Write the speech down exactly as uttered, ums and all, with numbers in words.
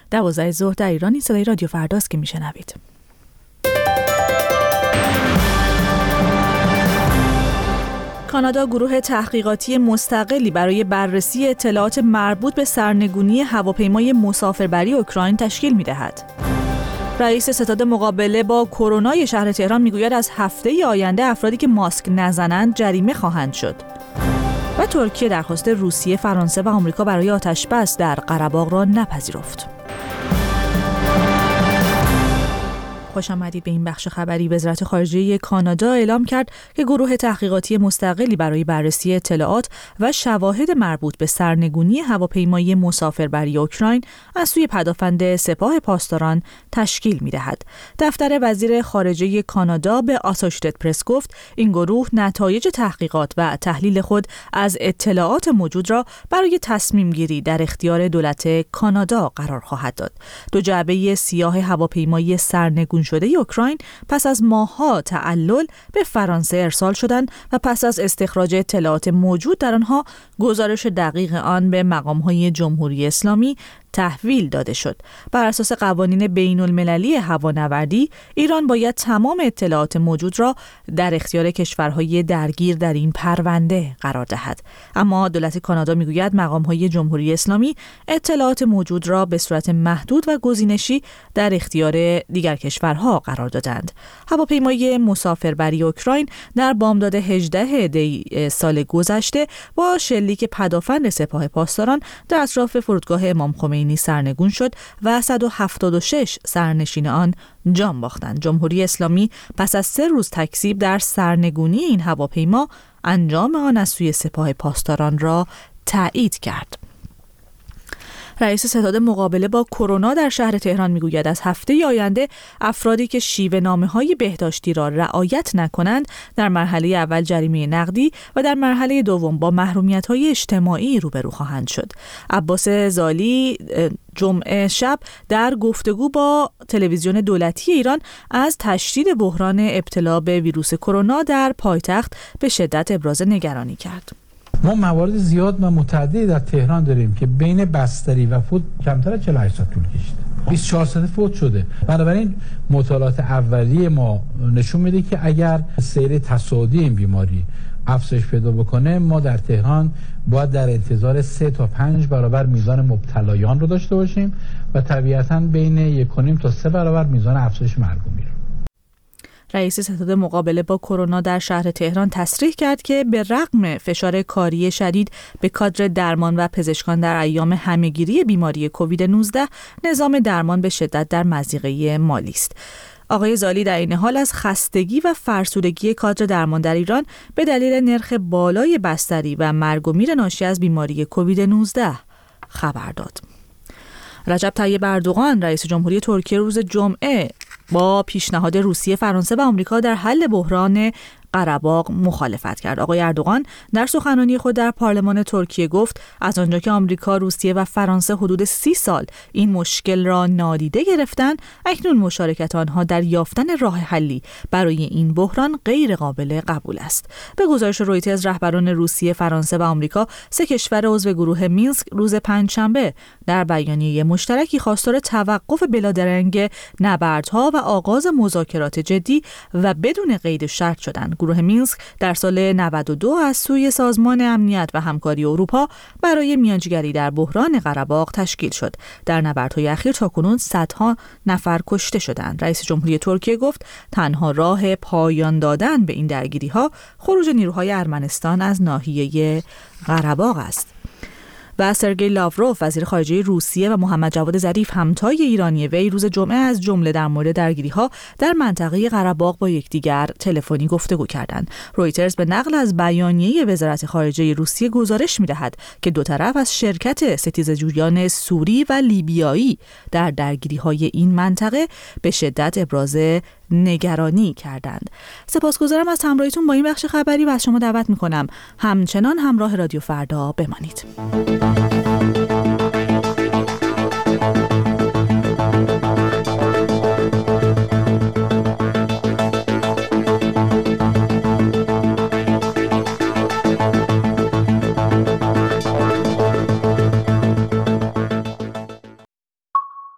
دوازده ظهر در ایران. صدای رادیو فرداست که میشنوید. کانادا گروه تحقیقاتی مستقلی برای بررسی اطلاعات مربوط به سرنگونی هواپیمای مسافربری اوکراین تشکیل می‌دهد. رئیس ستاد مقابله با کرونا شهر تهران میگوید از هفته آینده افرادی که ماسک نزنند جریمه خواهند شد. و ترکیه درخواست روسیه، فرانسه و آمریکا برای آتش‌بس در قره‌باغ را نپذیرفت. خوش آمدید به این بخش خبری. وزارت خارجه کانادا اعلام کرد که گروه تحقیقاتی مستقلی برای بررسی اطلاعات و شواهد مربوط به سرنگونی هواپیمای مسافربری اوکراین از سوی پدافند سپاه پاسداران تشکیل می‌دهد. دفتر وزیر خارجه کانادا به آسوشیتد پرس گفت این گروه نتایج تحقیقات و تحلیل خود از اطلاعات موجود را برای تصمیم گیری در اختیار دولت کانادا قرار خواهد داد. دو جعبه سیاه هواپیمای سرنگون شده اوکراین پس از ماه‌ها تعلل به فرانسه ارسال شدند و پس از استخراج اطلاعات موجود در آنها گزارش دقیق آن به مقام‌های جمهوری اسلامی تحویل داده شد. بر اساس قوانین بین المللی هوانوردی، ایران باید تمام اطلاعات موجود را در اختیار کشورهای درگیر در این پرونده قرار دهد. اما دولت کانادا میگوید مقام‌های جمهوری اسلامی اطلاعات موجود را به صورت محدود و گزینشی در اختیار دیگر کشورها قرار دادند. هواپیمای مسافربری اوکراین در بامداد هجدهم دی سال گذشته با شلیک پدافند سپاه پاسداران در اطراف فرودگاه امام خمینی سرنگون شد و صد و هفتاد و شش سرنشین آن جان باختند. جمهوری اسلامی پس از سه روز تکذیب در سرنگونی این هواپیما انجام آن از سوی سپاه پاسداران را تایید کرد. رئیس ستاد مقابله با کرونا در شهر تهران میگوید از هفته آینده افرادی که شیوه نامه‌های بهداشتی را رعایت نکنند در مرحله اول جریمه نقدی و در مرحله دوم با محرومیت‌های اجتماعی روبرو خواهند شد. عباس زالی جمعه شب در گفتگو با تلویزیون دولتی ایران از تشدید بحران ابتلا به ویروس کرونا در پایتخت به شدت ابراز نگرانی کرد. ما موارد زیاد و متعددی در تهران داریم که بین بستری و فوت کمتر از چهل و هشت ساعت طول کشیده. بیست و چهار ساعت فوت شده. بنابراین مطالعات اولیه ما نشون میده که اگر سیر تصاعدی این بیماری افزایش پیدا بکنه، ما در تهران باید در انتظار سه تا پنج برابر میزان مبتلایان رو داشته باشیم و طبیعتاً بین یک و نیم تا سه برابر میزان افزایش مرگومی رو. رئیس ستاد مقابله با کرونا در شهر تهران تصریح کرد که به رغم فشار کاری شدید به کادر درمان و پزشکان در ایام همه‌گیری بیماری کووید نوزده، نظام درمان به شدت در مضیقه مالی است. آقای زالی در این حال از خستگی و فرسودگی کادر درمان در ایران به دلیل نرخ بالای بستری و مرگ و میر ناشی از بیماری کووید نوزده خبر داد. رجب طیب اردوغان رئیس جمهوری ترکیه روز جمعه با پیشنهاد روسیه، فرانسه و آمریکا در حل بحران قره‌باغ مخالفت کرد. آقای اردوغان در سخنرانی خود در پارلمان ترکیه گفت از آنجا که آمریکا، روسیه و فرانسه حدود سی سال این مشکل را نادیده گرفتند، اکنون مشارکت آنها در یافتن راه حلی برای این بحران غیر قابل قبول است. به گزارش رویترز، رهبران روسیه، فرانسه و آمریکا، سه کشور عضو گروه مینسک، روز پنجشنبه در بیانیه مشترکی خواستار توقف بلادرنگ نبردها و آغاز مذاکرات جدی و بدون قید شرط شدند. گروه مینسک در سال نود و دو از سوی سازمان امنیت و همکاری اروپا برای میانجیگری در بحران قره‌باغ تشکیل شد. در نبردهای اخیر تاکنون صدها نفر کشته شدند. رئیس جمهوری ترکیه گفت تنها راه پایان دادن به این درگیری‌ها خروج نیروهای ارمنستان از ناحیه قره‌باغ است. و سرگئی لاوروف وزیر خارجه روسیه و محمد جواد ظریف همتای ایرانی وی روز جمعه از جمله در مورد درگیری‌ها در منطقه قره‌باغ با یکدیگر تلفنی گفتگو کردند. رویترز به نقل از بیانیه وزارت خارجه روسیه گزارش می‌دهد که دو طرف از شرکت ستیزجویان سوری و لیبیایی در درگیری‌های این منطقه به شدت ابراز نگرانی کردند. سپاسگزارم از همراهیتون با این بخش خبری و از شما دعوت می‌کنم همچنان همراه رادیو فردا بمانید.